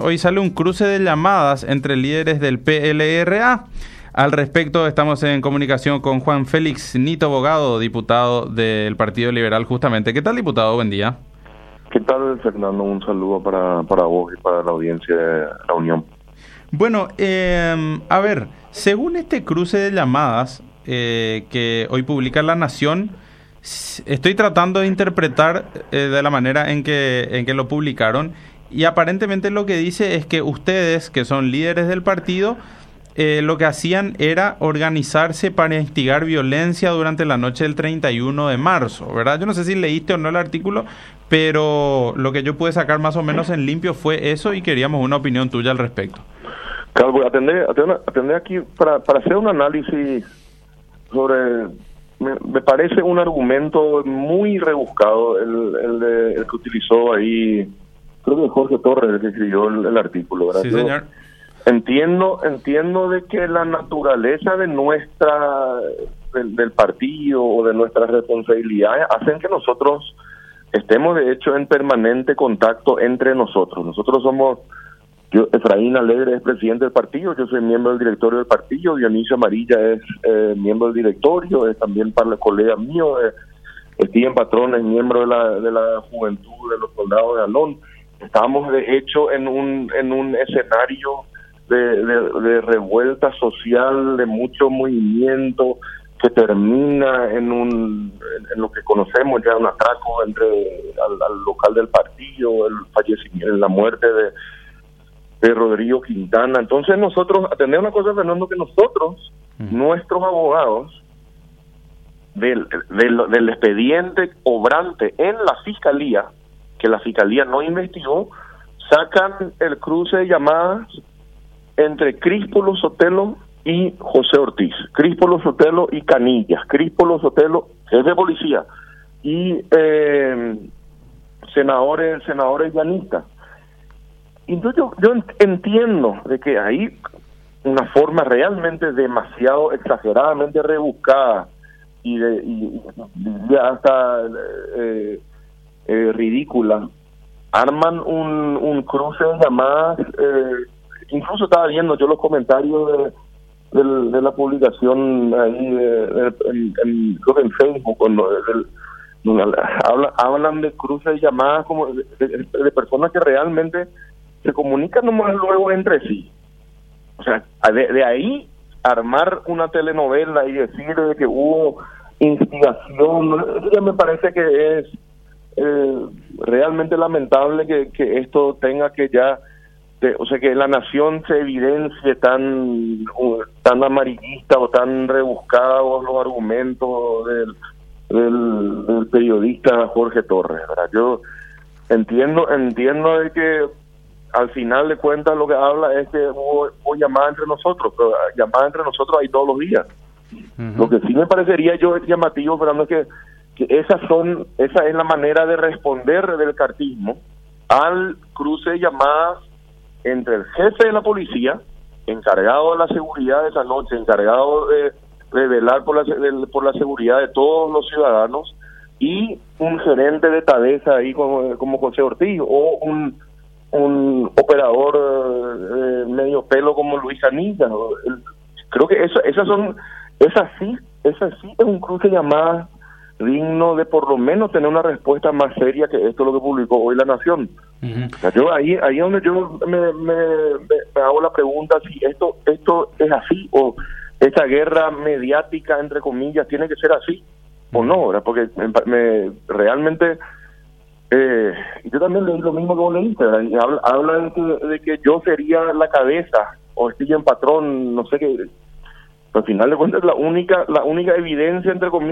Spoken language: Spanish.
hoy sale un cruce de llamadas entre líderes del PLRA. Al respecto, estamos en comunicación con Juan Félix Nito Bogado, diputado del Partido Liberal, justamente. ¿Qué tal, diputado? Buen día. ¿Qué tal, Fernando? Un saludo para vos y para la audiencia de la Unión. Bueno, a ver, según este cruce de llamadas que hoy publica La Nación, estoy tratando de interpretar de la manera en que lo publicaron, y aparentemente lo que dice es que ustedes, que son líderes del partido, lo que hacían era organizarse para instigar violencia durante la noche del 31 de marzo, ¿verdad? Yo no sé si leíste o no el artículo, pero lo que yo pude sacar más o menos en limpio fue eso, y queríamos una opinión tuya al respecto. Claro, voy a atender aquí para hacer un análisis sobre... Me parece un argumento muy rebuscado el que utilizó ahí, creo que Jorge Torres, el que escribió el artículo, ¿verdad? Sí, señor. Entiendo de que la naturaleza de del partido o de nuestras responsabilidades hacen que nosotros estemos de hecho en permanente contacto entre nosotros. Nosotros somos, Efraín Alegre es presidente del partido, yo soy miembro del directorio del partido, Dionisio Amarilla es miembro del directorio, es también colega mío, Steven Patrón es miembro de la Juventud de los Soldados de Alón. Estamos de hecho en un escenario de revuelta social, de mucho movimiento, que termina en lo que conocemos ya un atraco al local del partido, el fallecimiento, la muerte de Rodrigo Quintana. Entonces nosotros, atender una cosa, Fernando, que nosotros, nuestros abogados del expediente obrante en la fiscalía, que la fiscalía no investigó, sacan el cruce de llamadas entre Críspolo Sotelo y José Ortiz, Críspolo Sotelo y Canillas, Críspolo Sotelo, jefe de policía, y senadores llanistas. Entonces yo entiendo de que hay una forma realmente demasiado exageradamente rebuscada y hasta ridícula. Arman un cruce de llamadas, incluso estaba viendo yo los comentarios de la publicación ahí creo que en Facebook, hablan de cruces de llamadas como de personas que realmente se comunican nomás luego entre sí. O sea, de ahí armar una telenovela y decir de que hubo instigación, eso ya me parece que es realmente lamentable que esto tenga que ya, o sea, que la Nación se evidencie tan amarillista o tan rebuscados los argumentos del periodista Jorge Torres, ¿verdad? Yo entiendo de que al final de cuentas lo que habla es que hubo llamada entre nosotros, pero llamada entre nosotros hay todos los días. Lo que sí me parecería llamativo, Fernando, es que esa es la manera de responder del cartismo al cruce de llamadas entre el jefe de la policía, encargado de la seguridad de esa noche, encargado de velar por la seguridad de todos los ciudadanos, y un gerente de Tadesa ahí como José Ortiz, o un operador medio pelo como Luis Anilla. Creo que esa sí es un cruce de llamadas digno de por lo menos tener una respuesta más seria que esto, lo que publicó hoy La Nación. O sea, yo ahí es donde yo me hago la pregunta si esto es así, o esta guerra mediática, entre comillas, tiene que ser así o no, ¿verdad? Porque realmente yo también leí lo mismo que vos leíste, ¿verdad? Habla de que yo sería la cabeza, o estoy en patrón, no sé qué. Al final de cuentas, la única evidencia, entre comillas,